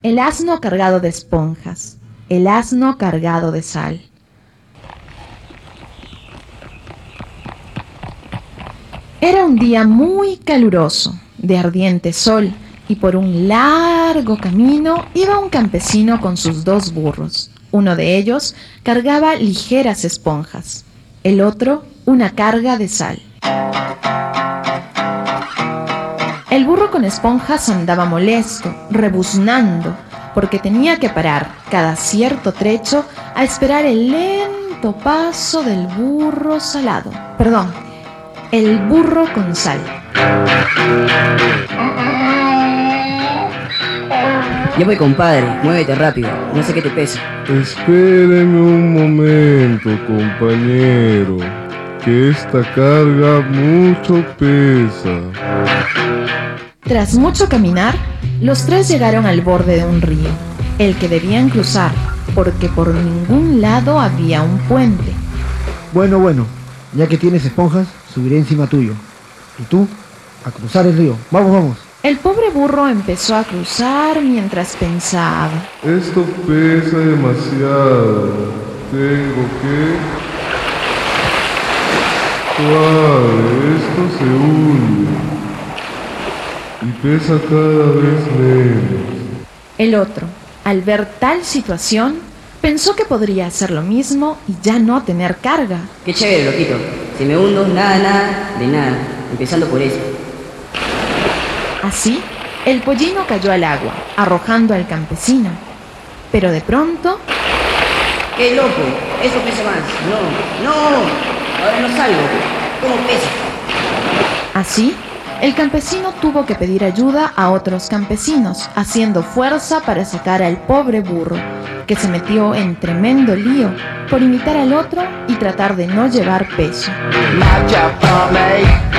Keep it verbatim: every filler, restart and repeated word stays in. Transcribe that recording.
El asno cargado de esponjas, el asno cargado de sal. Era un día muy caluroso, de ardiente sol, y por un largo camino iba un campesino con sus dos burros. Uno de ellos cargaba ligeras esponjas, el otro una carga de sal. El burro con esponjas andaba molesto, rebuznando, porque tenía que parar cada cierto trecho a esperar el lento paso del burro salado. Perdón, el burro con sal. Ya voy, compadre, muévete rápido, no sé qué te pesa. Espéreme un momento, compañero, que esta carga mucho pesa. Tras mucho caminar, los tres llegaron al borde de un río, el que debían cruzar, porque por ningún lado había un puente. Bueno, bueno, ya que tienes esponjas, subiré encima tuyo. Y tú, a cruzar el río. Vamos, vamos. El pobre burro empezó a cruzar mientras pensaba. Esto pesa demasiado. Tengo que... Suave, esto se hunde. Y pesa cada vez menos. El otro, al ver tal situación, pensó que podría hacer lo mismo y ya no tener carga. Qué chévere, loquito. Si me hundo, nada, nada, de nada. Empezando por eso. Así, el pollino cayó al agua, arrojando al campesino. Pero de pronto... ¡Qué loco! Eso pesa más. No, no. Ahora no salgo. ¿Cómo pesa? Así, el campesino tuvo que pedir ayuda a otros campesinos, haciendo fuerza para sacar al pobre burro, que se metió en tremendo lío por imitar al otro y tratar de no llevar peso.